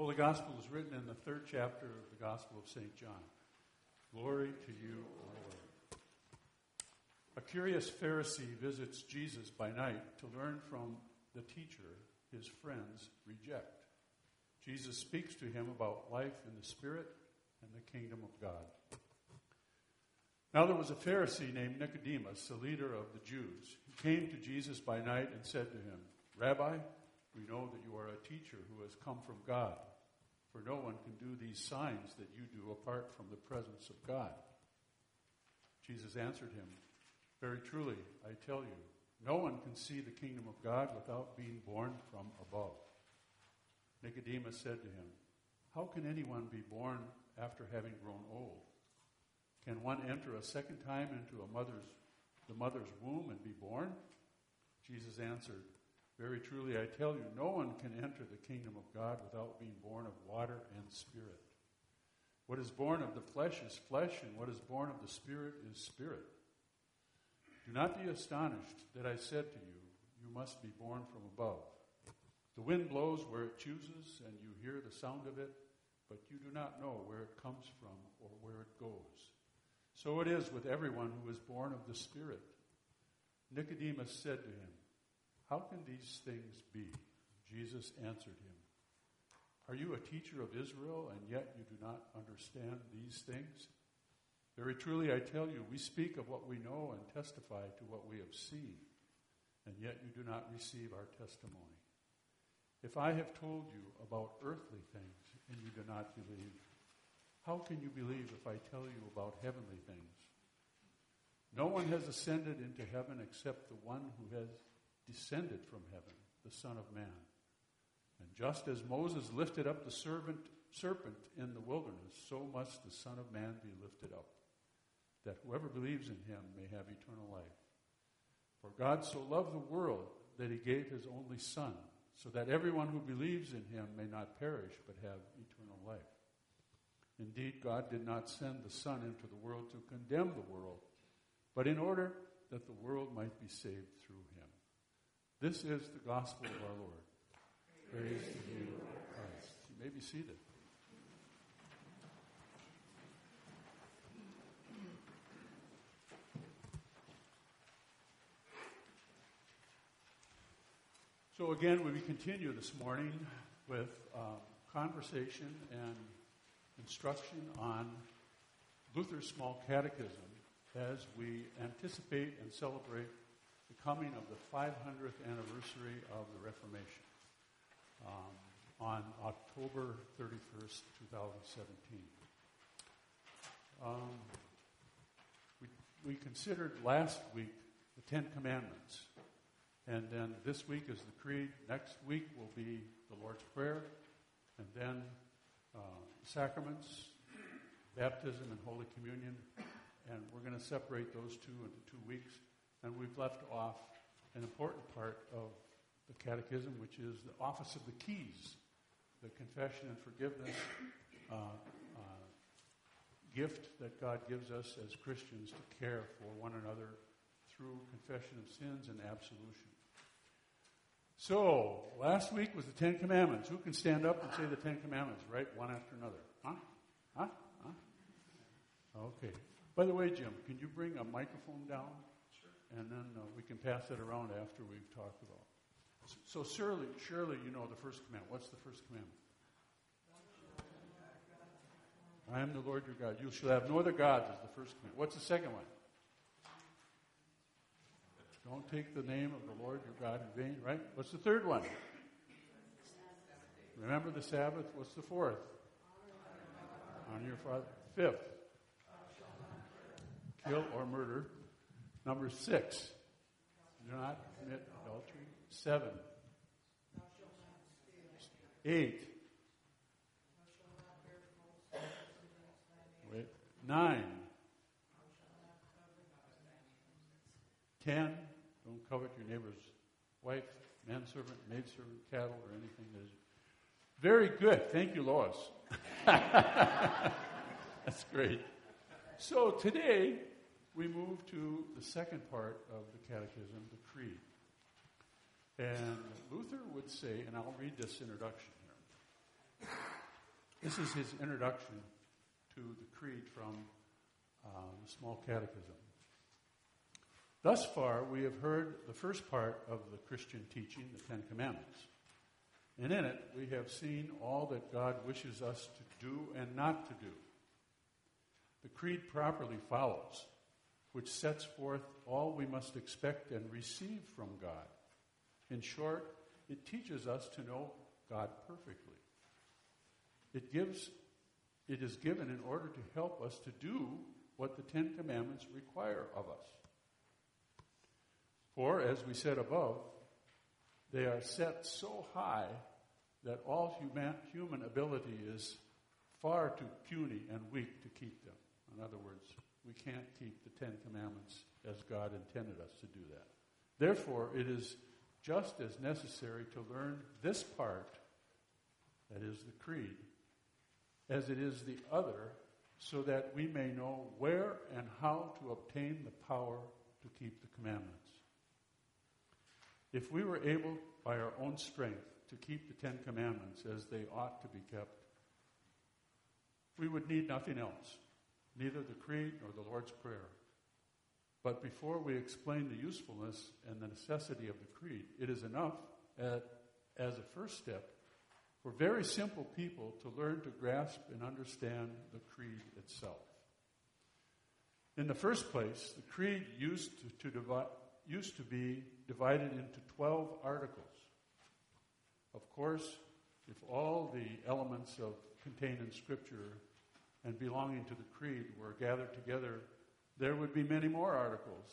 Holy Gospel is written in the 3rd chapter of the Gospel of St. John. Glory to you, O Lord. A curious Pharisee visits Jesus by night to learn from the teacher his friends reject. Jesus speaks to him about life in the Spirit and the kingdom of God. Now there was a Pharisee named Nicodemus, a leader of the Jews. He came to Jesus by night and said to him, Rabbi, we know that you are a teacher who has come from God, for no one can do these signs that you do apart from the presence of God. Jesus answered him, Very truly, I tell you, no one can see the kingdom of God without being born from above. Nicodemus said to him, How can anyone be born after having grown old? Can one enter a second time into the mother's womb and be born? Jesus answered, Very truly, I tell you, no one can enter the kingdom of God without being born of water and spirit. What is born of the flesh is flesh, and what is born of the Spirit is spirit. Do not be astonished that I said to you, You must be born from above. The wind blows where it chooses, and you hear the sound of it, but you do not know where it comes from or where it goes. So it is with everyone who is born of the Spirit. Nicodemus said to him, How can these things be? Jesus answered him, Are you a teacher of Israel, and yet you do not understand these things? Very truly, I tell you, we speak of what we know and testify to what we have seen, and yet you do not receive our testimony. If I have told you about earthly things and you do not believe, how can you believe if I tell you about heavenly things? No one has ascended into heaven except the one who has descended from heaven, the Son of Man. And just as Moses lifted up the serpent in the wilderness, so must the Son of Man be lifted up, that whoever believes in him may have eternal life. For God so loved the world that he gave his only Son, so that everyone who believes in him may not perish but have eternal life. Indeed, God did not send the Son into the world to condemn the world, but in order that the world might be saved through him. This is the gospel of our Lord. Praise to you, Christ. You may be seated. So again, we continue this morning with conversation and instruction on Luther's Small Catechism as we anticipate and celebrate the coming of the 500th anniversary of the Reformation on October 31st, 2017. We considered last week the Ten Commandments. And then this week is the Creed. Next week will be the Lord's Prayer. And then sacraments, baptism, and Holy Communion. And we're going to separate those two into 2 weeks. And we've left off an important part of the Catechism, which is the office of the keys, the confession and forgiveness gift that God gives us as Christians to care for one another through confession of sins and absolution. So, last week was the Ten Commandments. Who can stand up and say the Ten Commandments, right, one after another? Huh? Okay. By the way, Jim, can you bring a microphone down? Sure. And then we can pass it around after we've talked about it. So surely you know the first commandment. What's the first commandment? I am the Lord your God. You shall have no other gods is the first commandment. What's the second one? Don't take the name of the Lord your God in vain, right? What's the third one? Remember the Sabbath. What's the fourth? Honor your father. Fifth. Kill or murder. Number 6. Do not commit adultery. 7. 8. Wait. 9. 10. Don't covet your neighbor's wife, manservant, maidservant, cattle, or anything that is. Very good. Thank you, Lois. That's great. So today, we move to the second part of the Catechism, the Creed. And Luther would say, and I'll read this introduction here. This is his introduction to the Creed from the Small Catechism. Thus far, we have heard the first part of the Christian teaching, the Ten Commandments. And in it, we have seen all that God wishes us to do and not to do. The Creed properly follows, which sets forth all we must expect and receive from God. In short, it teaches us to know God perfectly. It is given in order to help us to do what the Ten Commandments require of us. For, as we said above, they are set so high that all human ability is far too puny and weak to keep them. In other words, we can't keep the Ten Commandments as God intended us to do that. Therefore, it is just as necessary to learn this part, that is the Creed, as it is the other, so that we may know where and how to obtain the power to keep the commandments. If we were able, by our own strength, to keep the Ten Commandments as they ought to be kept, we would need nothing else, neither the Creed nor the Lord's Prayer. But before we explain the usefulness and the necessity of the Creed, it is enough as a first step for very simple people to learn to grasp and understand the Creed itself. In the first place, the Creed used to be divided into 12 articles. Of course, if all the elements contained in Scripture and belonging to the Creed were gathered together, there would be many more articles,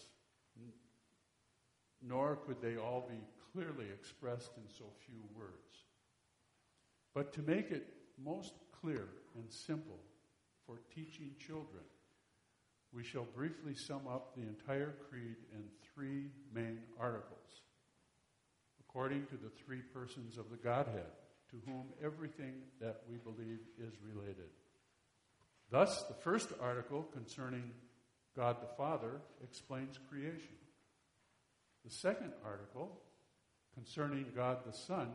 nor could they all be clearly expressed in so few words. But to make it most clear and simple for teaching children, we shall briefly sum up the entire Creed in 3 main articles, according to the 3 persons of the Godhead, to whom everything that we believe is related. Thus, the first article concerning God the Father explains creation. The second article concerning God the Son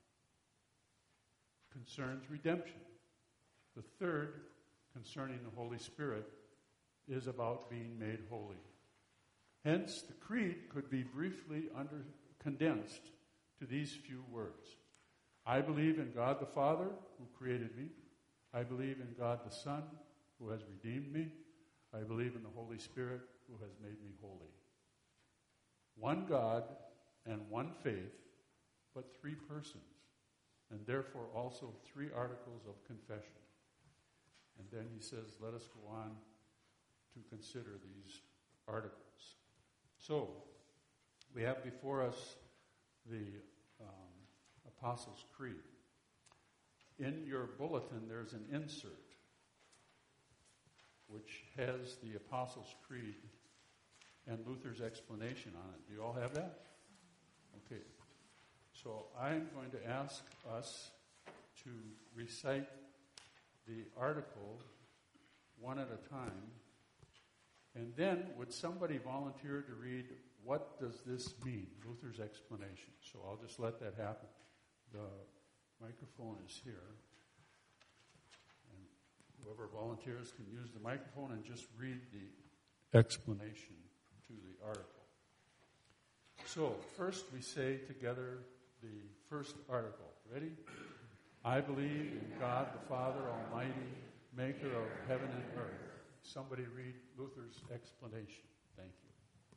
concerns redemption. The third, concerning the Holy Spirit, is about being made holy. Hence, the Creed could be briefly condensed to these few words. I believe in God the Father, who created me. I believe in God the Son, who has redeemed me. I believe in the Holy Spirit, who has made me holy. One God and one faith, but 3 persons, and therefore also 3 articles of confession. And then he says, let us go on to consider these articles. So, we have before us the Apostles' Creed. In your bulletin, there's an insert which has the Apostles' Creed and Luther's explanation on it. Do you all have that? Okay. So I'm going to ask us to recite the article one at a time. And then, would somebody volunteer to read, what does this mean? Luther's explanation. So I'll just let that happen. The microphone is here. And whoever volunteers can use the microphone and just read the explanation to the article. So, first we say together the first article. Ready? I believe in God the Father Almighty, maker of heaven and earth. Somebody read Luther's explanation. Thank you.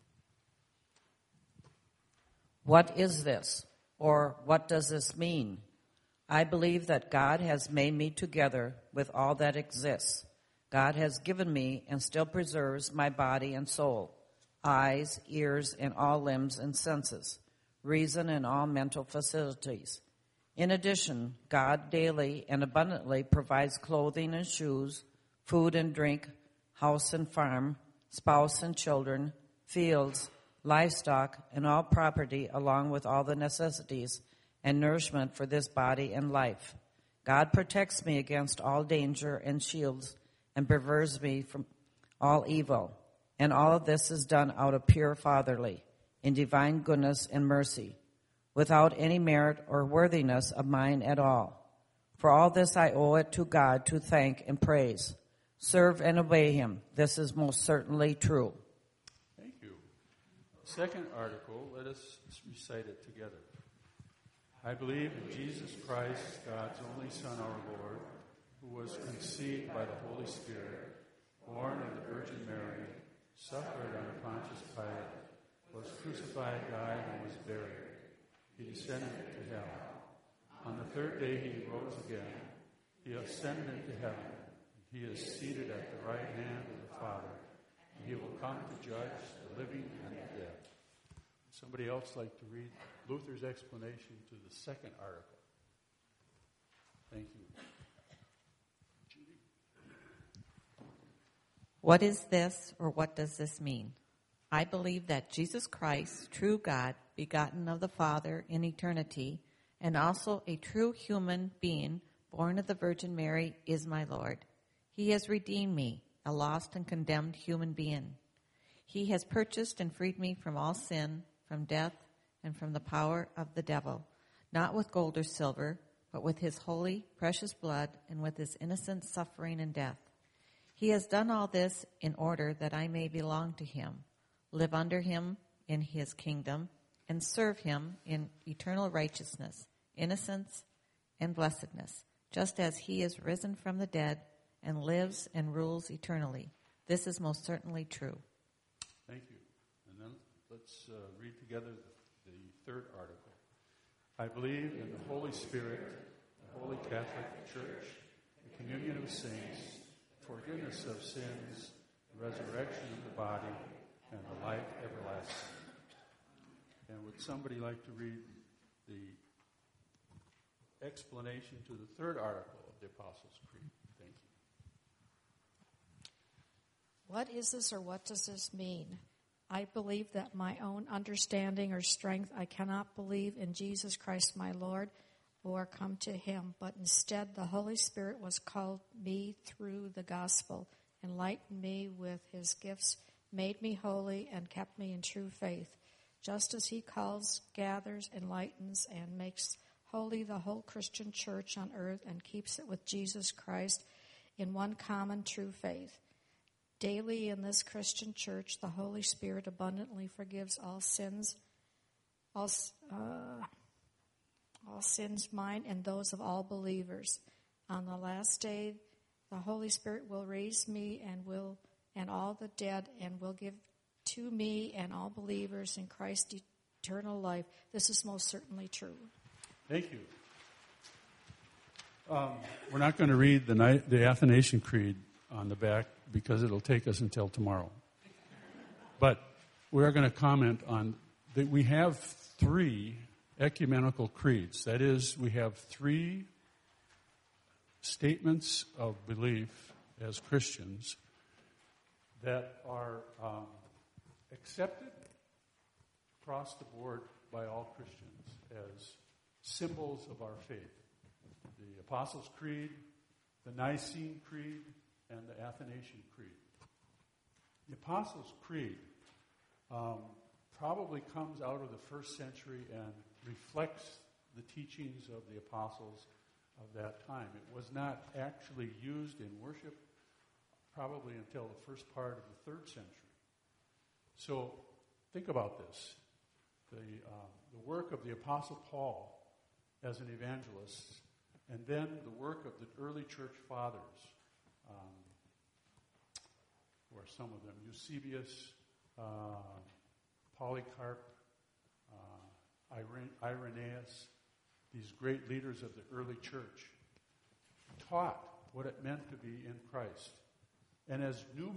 What is this? Or what does this mean? I believe that God has made me together with all that exists. God has given me and still preserves my body and soul, eyes, ears, and all limbs and senses, reason and all mental facilities. In addition, God daily and abundantly provides clothing and shoes, food and drink, house and farm, spouse and children, fields, livestock, and all property, along with all the necessities and nourishment for this body and life. God protects me against all danger and shields and preserves me from all evil. And all of this is done out of pure fatherly, in divine goodness and mercy, without any merit or worthiness of mine at all. For all this I owe it to God to thank and praise. Serve and obey him. This is most certainly true. Thank you. Second article, let us recite it together. I believe in Jesus Christ, God's only Son, our Lord, who was conceived by the Holy Spirit, born of the Virgin Mary, suffered under Pontius Pilate, was crucified, died, and was buried. He descended to hell. On the third day he rose again. He ascended into heaven. He is seated at the right hand of the Father. He will come to judge the living and the dead. Would somebody else like to read Luther's explanation to the second article? Thank you. Judy? What is this, or what does this mean? I believe that Jesus Christ, true God, begotten of the Father in eternity, and also a true human being, born of the Virgin Mary, is my Lord. He has redeemed me, a lost and condemned human being. He has purchased and freed me from all sin, from death, and from the power of the devil, not with gold or silver, but with his holy, precious blood, and with his innocent suffering and death. He has done all this in order that I may belong to him, live under him in his kingdom, and serve him in eternal righteousness, innocence, and blessedness, just as he is risen from the dead and lives and rules eternally. This is most certainly true. Thank you. And then let's read together the third article. I believe in the Holy Spirit, the Holy Catholic Church, the communion of saints, forgiveness of sins, the resurrection of the body, and the life everlasting. And would somebody like to read the explanation to the third article of the Apostles' Creed? Thank you. What is this, or what does this mean? I believe that my own understanding or strength, I cannot believe in Jesus Christ my Lord or come to him, but instead the Holy Spirit was called me through the gospel, enlightened me with his gifts, made me holy, and kept me in true faith. Just as he calls, gathers, enlightens, and makes holy the whole Christian church on earth and keeps it with Jesus Christ in one common true faith. Daily in this Christian church, the Holy Spirit abundantly forgives all sins, mine and those of all believers. On the last day, the Holy Spirit will raise me and all the dead, and will give to me and all believers in Christ eternal life. This is most certainly true. Thank you. We're not going to read the Athanasian Creed on the back because it'll take us until tomorrow. But we're going to comment on that we have 3 ecumenical creeds. That is, we have 3 statements of belief as Christians that are accepted across the board by all Christians as symbols of our faith. The Apostles' Creed, the Nicene Creed, and the Athanasian Creed. The Apostles' Creed probably comes out of the first century and reflects the teachings of the apostles of that time. It was not actually used in worship probably until the first part of the 3rd century. So think about this. The work of the Apostle Paul as an evangelist, and then the work of the early church fathers, who are some of them, Eusebius, Polycarp, Irenaeus, these great leaders of the early church, taught what it meant to be in Christ. And as new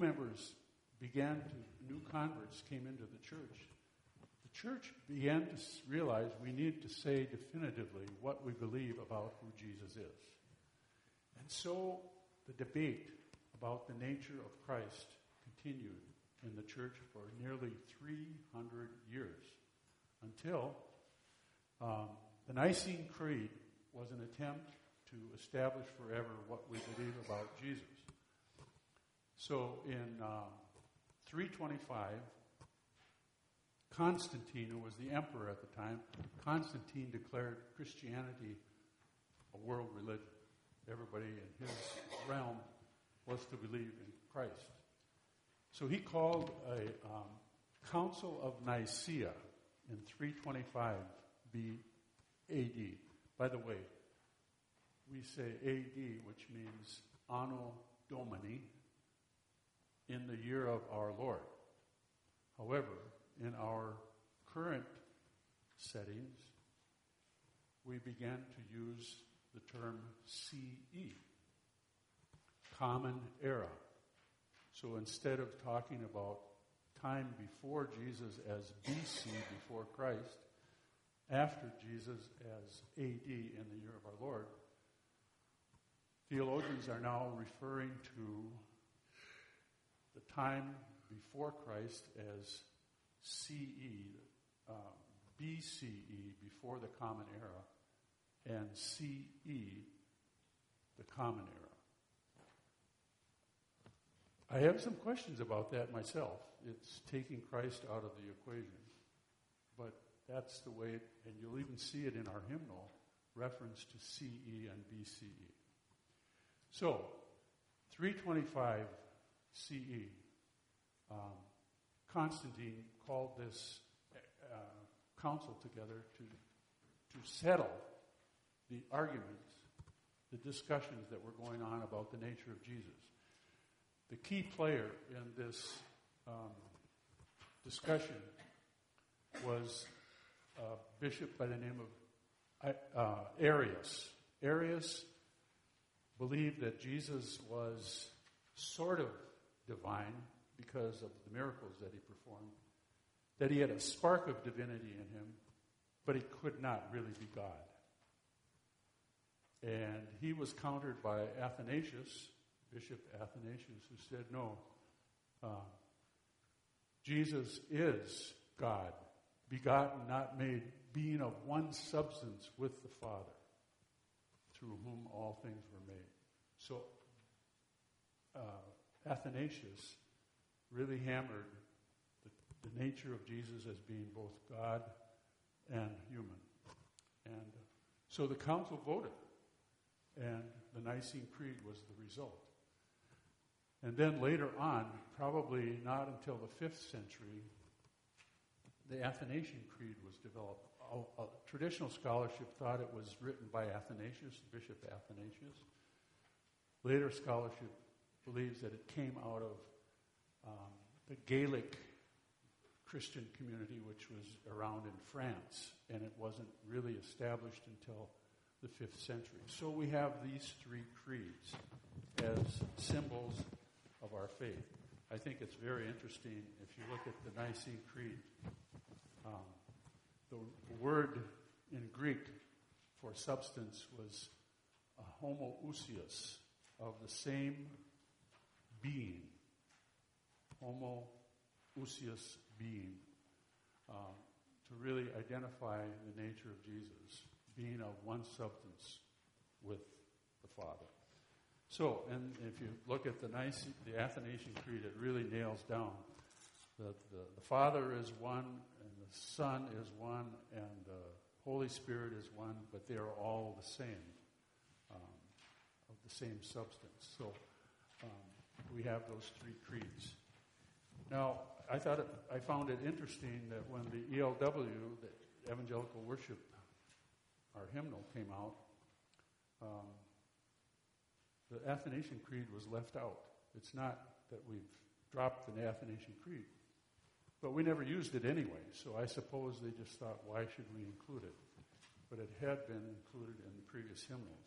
converts came into the church began to realize we need to say definitively what we believe about who Jesus is. And so the debate about the nature of Christ continued in the church for nearly 300 years until the Nicene Creed was an attempt to establish forever what we believe about Jesus. So in 325, Constantine, who was the emperor at the time, Constantine declared Christianity a world religion. everybody in his realm was to believe in Christ. So he called a Council of Nicaea in 325 AD. By the way, we say AD, which means Anno Domini, in the year of our Lord. However, in our current settings, we began to use the term CE, Common Era. So instead of talking about time before Jesus as BC, before Christ, after Jesus as AD in the year of our Lord, theologians are now referring to the time before Christ as CE, BCE, before the Common Era, and CE, the Common Era. I have some questions about that myself. It's taking Christ out of the equation. But that's the way, and you'll even see it in our hymnal, reference to CE and BCE. So, 325 CE, Constantine called this council together to settle the arguments, the discussions that were going on about the nature of Jesus. The key player in this discussion was a bishop by the name of Arius. Arius believed that Jesus was sort of divine because of the miracles that he performed, that he had a spark of divinity in him, but he could not really be God. And he was countered by Athanasius, Bishop Athanasius, who said, no, Jesus is God, begotten, not made, being of one substance with the Father, through whom all things were made. So Athanasius really hammered the nature of Jesus as being both God and human. And so the council voted, and the Nicene Creed was the result. And then later on, probably not until the 5th century, the Athanasian Creed was developed. Traditional scholarship thought it was written by Athanasius, Bishop Athanasius. Later scholarship believes that it came out of the Gaelic Christian community, which was around in France, and it wasn't really established until the 5th century. So we have these three creeds as symbols of our faith. I think it's very interesting if you look at the Nicene Creed. The word in Greek for substance was homoousios, of the same being. Homoousios being. To really identify the nature of Jesus, being of one substance with the Father. So, and if you look at the Athanasian Creed, it really nails down that the Father is one, and the Son is one, and the Holy Spirit is one, but they are all the same, of the same substance. So, we have those three creeds. Now, I found it interesting that when the ELW, the Evangelical Worship, our hymnal came out, the Athanasian Creed was left out. It's not that we've dropped the Athanasian Creed, but we never used it anyway, so I suppose they just thought, why should we include it? But it had been included in the previous hymnals.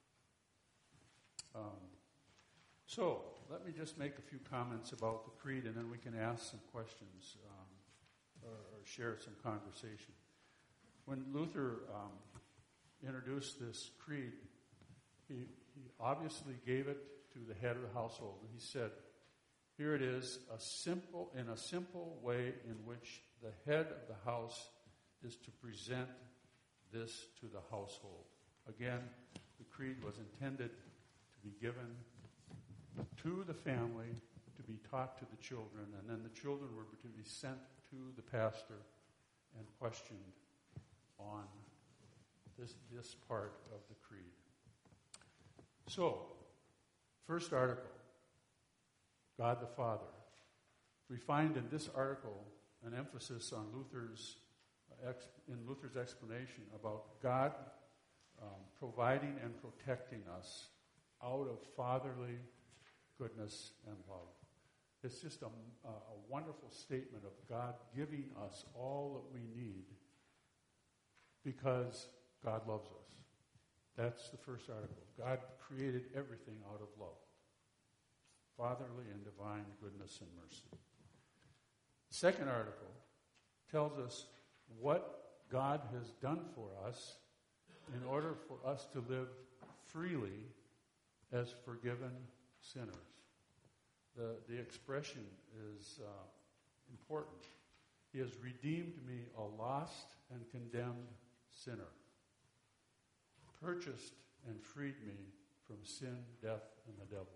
So, let me just make a few comments about the Creed, and then we can ask some questions or share some conversation. When Luther introduced this Creed, he obviously gave it to the head of the household. And he said, here it is, in a simple way in which the head of the house is to present this to the household. Again, the Creed was intended to be given to the family, to be taught to the children, and then the children were to be sent to the pastor and questioned on this part of the Creed. So, first article, God the Father. We find in this article an emphasis on Luther's explanation about God providing and protecting us out of fatherly goodness and love. It's just a wonderful statement of God giving us all that we need because God loves us. That's the first article. God created everything out of love. Fatherly and divine goodness and mercy. Second article tells us what God has done for us in order for us to live freely as forgiven sinners. The expression is important. He has redeemed me, a lost and condemned sinner, purchased and freed me from sin, death, and the devil.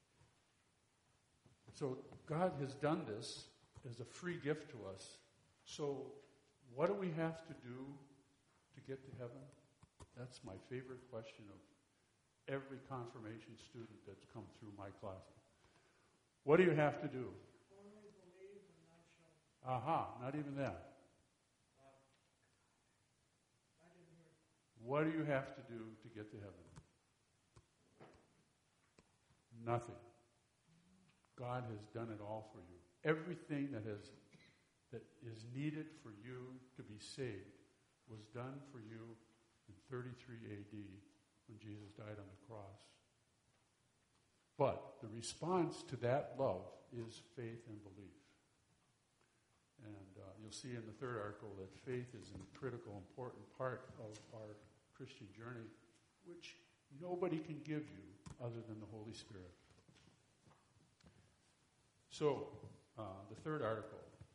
So God has done this as a free gift to us. So what do we have to do to get to heaven? That's my favorite question of every confirmation student that's come through my classes. What do you have to do? Only believe and thou shalt. Aha, not even that. I didn't hear. What do you have to do to get to heaven? Nothing. God has done it all for you. Everything that is needed for you to be saved was done for you in 33 AD when Jesus died on the cross. But the response to that love is faith and belief. And you'll see in the third article that faith is a critical, important part of our Christian journey, which nobody can give you other than the Holy Spirit. So, the third article.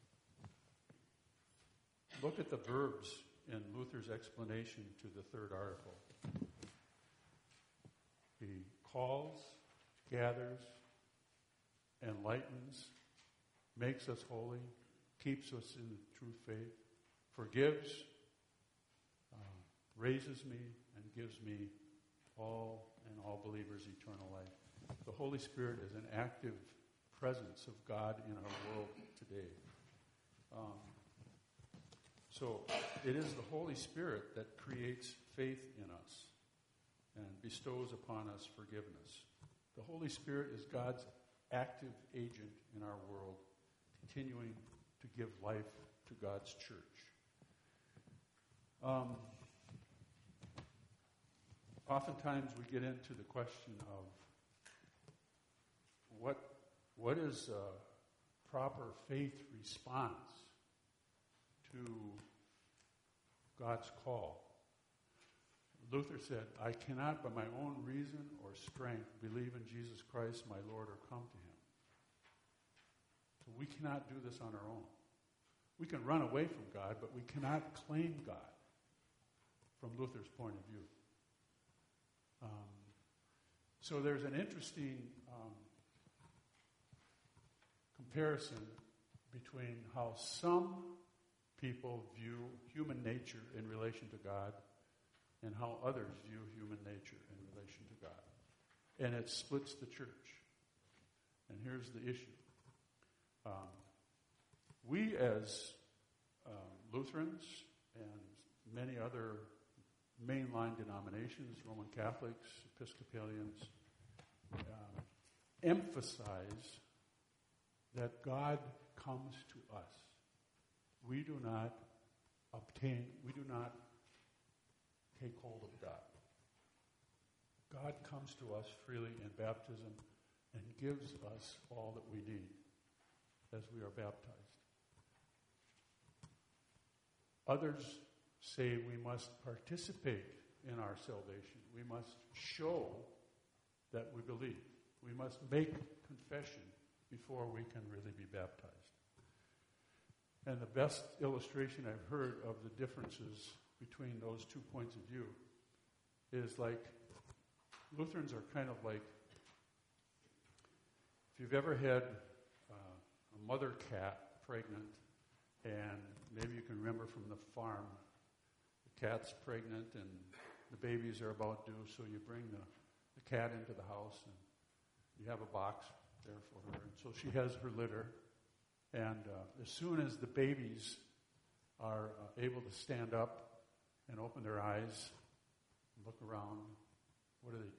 Look at the verbs in Luther's explanation to the third article. He calls, gathers, enlightens, makes us holy, keeps us in the true faith, forgives, raises me, and gives me all believers eternal life. The Holy Spirit is an active presence of God in our world today. So it is the Holy Spirit that creates faith in us and bestows upon us forgiveness. The Holy Spirit is God's active agent in our world, continuing to give life to God's church. Oftentimes we get into the question of what is a proper faith response to God's call. Luther said, I cannot by my own reason or strength believe in Jesus Christ my Lord or come to him. So we cannot do this on our own. We can run away from God, but we cannot claim God from Luther's point of view. So there's an interesting comparison between how some people view human nature in relation to God and how others view human nature in relation to God. And it splits the church. And here's the issue. We as Lutherans and many other mainline denominations, Roman Catholics, Episcopalians, emphasize that God comes to us. We do not take hold of God. God comes to us freely in baptism and gives us all that we need as we are baptized. Others say we must participate in our salvation. We must show that we believe. We must make confession before we can really be baptized. And the best illustration I've heard of the differences between those 2 points of view is like, Lutherans are kind of like, if you've ever had a mother cat pregnant, and maybe you can remember from the farm, the cat's pregnant and the babies are about due, so you bring the cat into the house, and you have a box there for her. And so she has her litter. And as soon as the babies are able to stand up and open their eyes and look around, what do?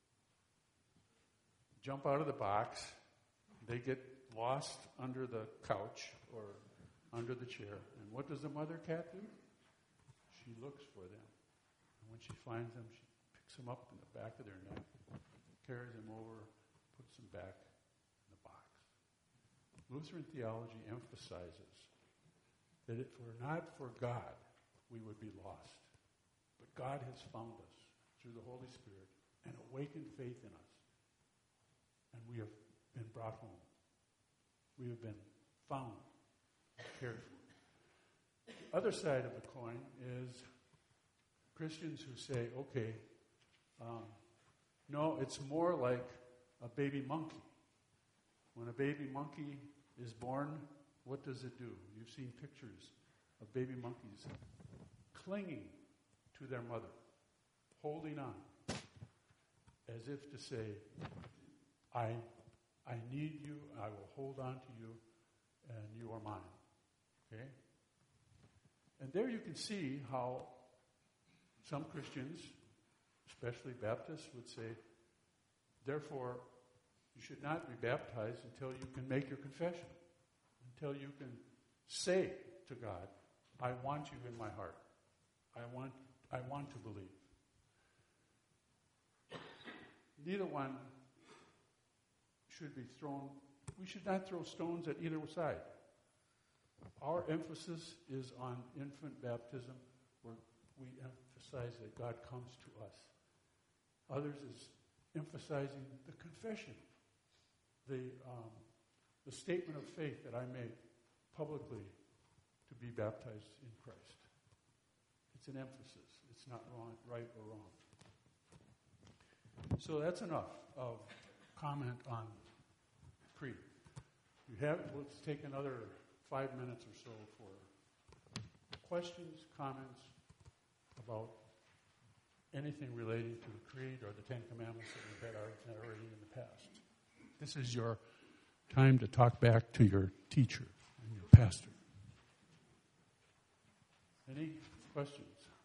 Jump out of the box. They get lost under the couch or under the chair. And what does the mother cat do? She looks for them. And when she finds them, she picks them up in the back of their neck, carries them over, puts them back in the box. Lutheran theology emphasizes that if it were not for God, we would be lost. But God has found us through the Holy Spirit and awakened faith in us. And we have been brought home. We have been found, cared for. The other side of the coin is Christians who say, okay, no, it's more like a baby monkey. When a baby monkey is born, what does it do? You've seen pictures of baby monkeys clinging to their mother, holding on, as if to say, I need you, I will hold on to you, and you are mine. Okay? And there you can see how some Christians, especially Baptists, would say, therefore, you should not be baptized until you can make your confession, until you can say to God, I want you in my heart. I want to believe. Neither one should be thrown. We should not throw stones at either side. Our emphasis is on infant baptism, where we emphasize that God comes to us. Others is emphasizing the confession, the statement of faith that I make publicly to be baptized in Christ. It's an emphasis. It's not wrong, right or wrong. So that's enough of comment on creed. Let's take another 5 minutes or so for questions, comments about anything relating to the creed or the Ten Commandments that we've had already in the past. This is your time to talk back to your teacher and your pastor. Any questions?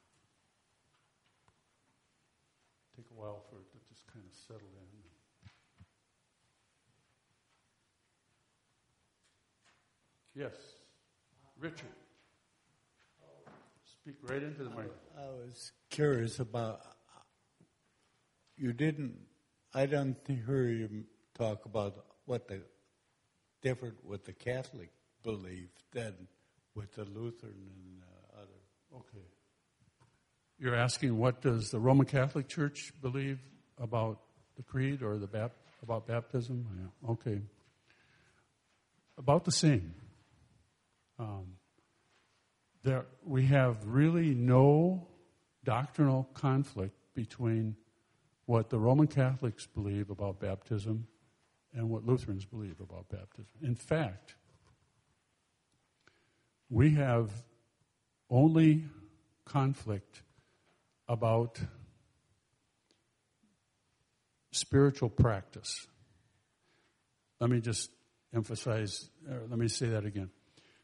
Take a while for it to just kind of settle in. Yes, Richard. Speak right into the mic. I was curious about, I don't hear you talk about what the different with the Catholic belief than with the Lutheran and other. Okay. You're asking what does the Roman Catholic Church believe about the creed or about baptism? Yeah. Okay. About the same. We have really no doctrinal conflict between what the Roman Catholics believe about baptism and what Lutherans believe about baptism. In fact, we have only conflict about spiritual practice. Let me just emphasize, let me say that again.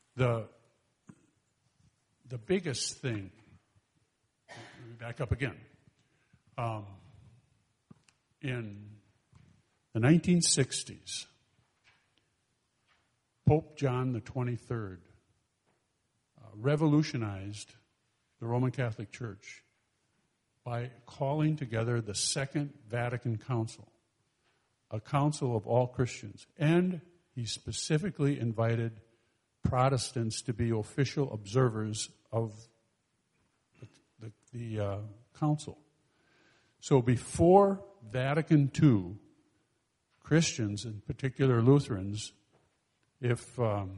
The biggest thing, let me back up again. In the 1960s, Pope John the 23rd revolutionized the Roman Catholic Church by calling together the Second Vatican Council, a council of all Christians. And he specifically invited Protestants to be official observers of the council. So before Vatican II, Christians, in particular Lutherans, if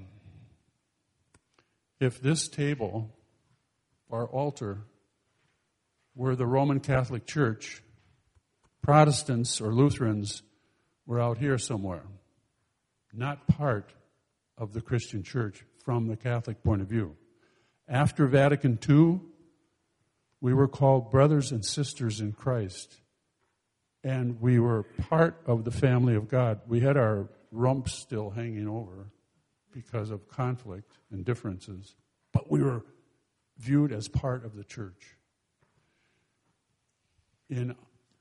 this table, our altar, were the Roman Catholic Church, Protestants or Lutherans were out here somewhere, not part of the Christian Church from the Catholic point of view. After Vatican II, we were called brothers and sisters in Christ. and we were part of the family of God. We had our rumps still hanging over because of conflict and differences, but we were viewed as part of the church. In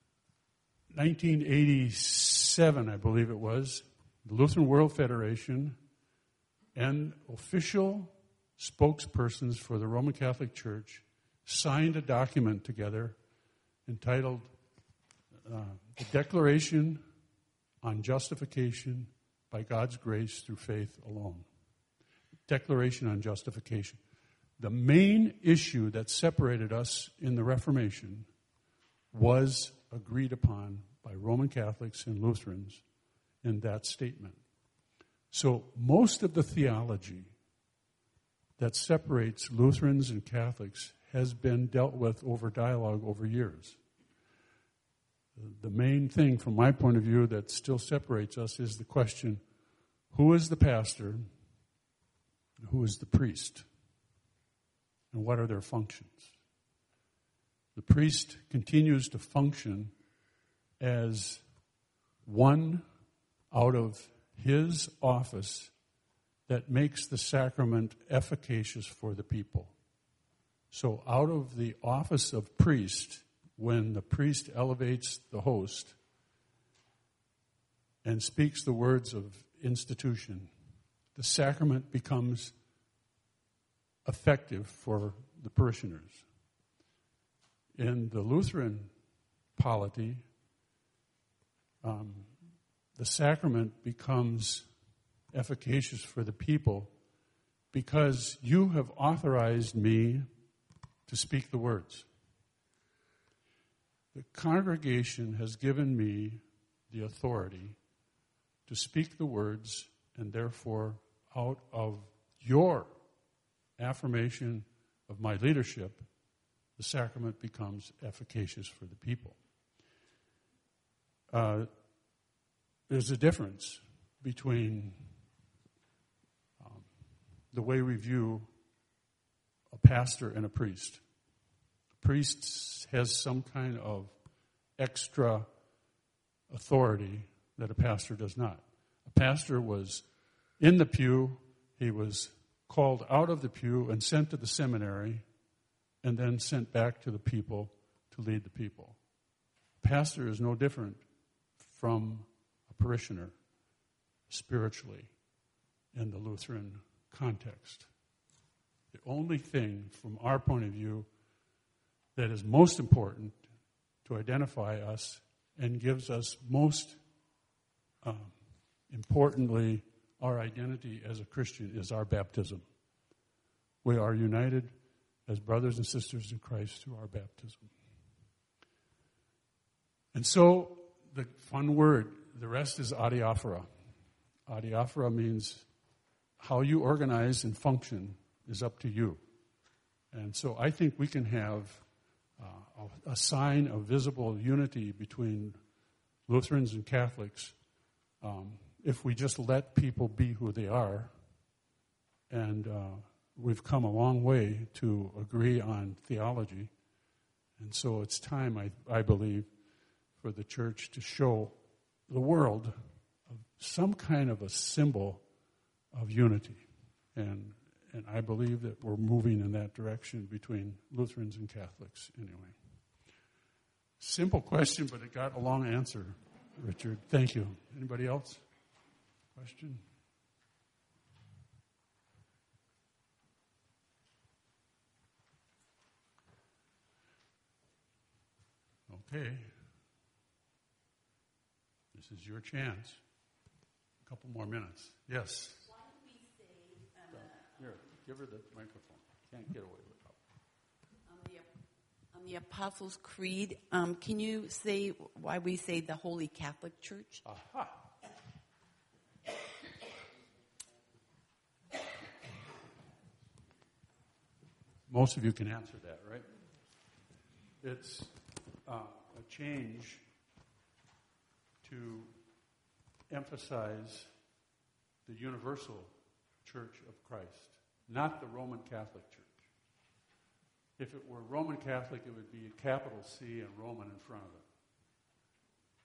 1987, I believe it was, the Lutheran World Federation and official spokespersons for the Roman Catholic Church signed a document together entitled The Declaration on Justification by God's Grace Through Faith Alone. Declaration on Justification. The main issue that separated us in the Reformation was agreed upon by Roman Catholics and Lutherans in that statement. So most of the theology that separates Lutherans and Catholics has been dealt with over dialogue over years. The main thing from my point of view that still separates us is the question, who is the pastor and who is the priest? And what are their functions? The priest continues to function as one out of his office that makes the sacrament efficacious for the people. So out of the office of priest, when the priest elevates the host and speaks the words of institution, the sacrament becomes effective for the parishioners. In the Lutheran polity, the sacrament becomes efficacious for the people because you have authorized me to speak the words. The congregation has given me the authority to speak the words, and therefore, out of your affirmation of my leadership, the sacrament becomes efficacious for the people. There's a difference between the way we view a pastor and a priest. A priest has some kind of extra authority that a pastor does not. A pastor was in the pew, he was called out of the pew and sent to the seminary, and then sent back to the people to lead the people. A pastor is no different from a parishioner spiritually in the Lutheran context. The only thing from our point of view that is most important to identify us and gives us most importantly our identity as a Christian is our baptism. We are united as brothers and sisters in Christ through our baptism. And so the fun word, the rest is adiaphora. Adiaphora means how you organize and function is up to you. And so I think we can have a sign of visible unity between Lutherans and Catholics if we just let people be who they are. And we've come a long way to agree on theology. And so it's time, I believe, for the church to show the world some kind of a symbol of unity. And I believe that we're moving in that direction between Lutherans and Catholics anyway. Simple question, but it got a long answer, Richard. Thank you. Anybody else? Question? Okay. This is your chance. A couple more minutes. Yes. Why don't we say... Here, give her the microphone. Can't get away without it. On the Apostles' Creed, can you say why we say the Holy Catholic Church? Aha. Most of you can answer that, right? It's a change to emphasize the universal Church of Christ, not the Roman Catholic Church. If it were Roman Catholic, it would be a capital C and Roman in front of it.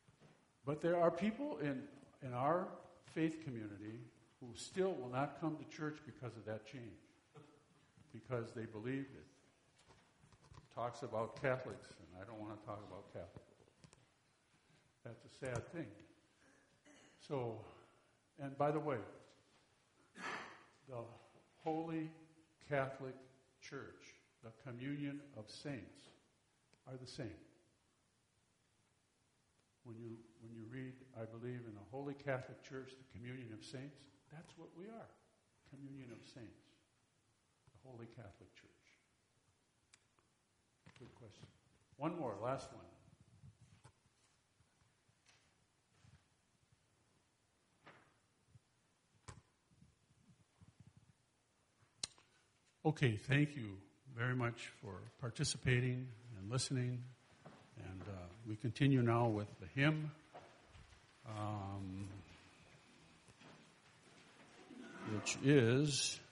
But there are people in our faith community who still will not come to church because of that change, because they believe it talks about Catholics, and I don't want to talk about Catholics. That's a sad thing. So, and by the way, the Holy Catholic Church, the communion of saints, are the same. When you read, I believe in the Holy Catholic Church, the communion of saints, that's what we are. Communion of saints. The Holy Catholic Church. Good question. One more, last one. Okay, thank you very much for participating and listening. And we continue now with the hymn, which is